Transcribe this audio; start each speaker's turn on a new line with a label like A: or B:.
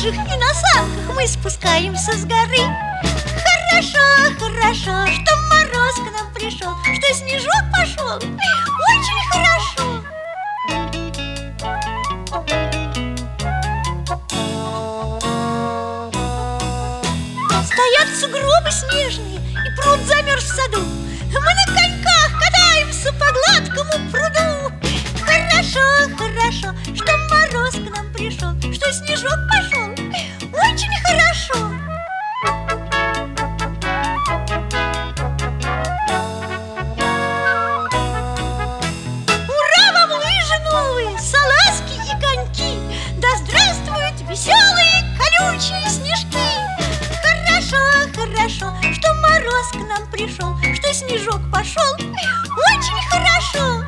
A: лыжах и на санках мы спускаемся с горы. Хорошо, хорошо, что мороз к нам пришел, что снежок пошел. Очень хорошо. Стоят сугробы снежные, и пруд замерз в саду. Мы на коньках катаемся по гладкому пруду. Хорошо, хорошо, что мороз к нам пришел, что снежок пошел. Очень хорошо. Ура вам, лыжи новые, салазки и коньки! Да здравствуют веселые колючие снежки! Хорошо, хорошо, что мороз к нам пришел, что снежок пошел. Очень хорошо.